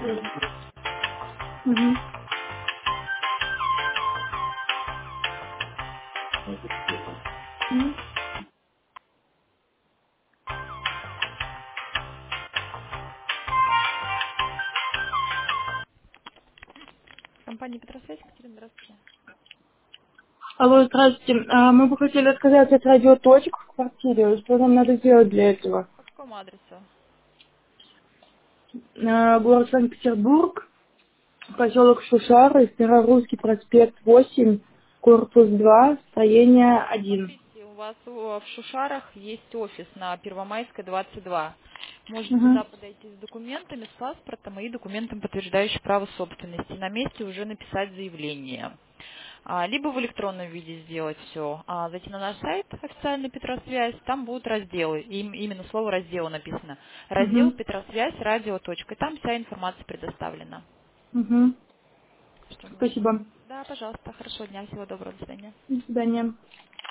Мгм. Мгм. Компания Петросвязь, Екатерина, здравствуйте. Алло, здравствуйте. Мы бы хотели отказаться от радиоточек в квартире. Что нам надо сделать для этого? По какому адресу? Город Санкт-Петербург, поселок Шушары, Старорусский проспект 8, корпус 2, строение Ну, 1. смотрите, у вас в Шушарах есть офис на Первомайской, 22. Можете Угу. туда подойти с документами, с паспортом и документом, подтверждающим право собственности. На месте уже написать заявление. Либо в электронном виде сделать все. Зайти на наш сайт официальный Петросвязь, там будут разделы. Именно слово раздела написано. Раздел Угу. Петросвязь, радио. И там вся информация предоставлена. Угу. Что нужно. Спасибо. Да, пожалуйста. Хорошего дня. Всего доброго. До свидания. До свидания.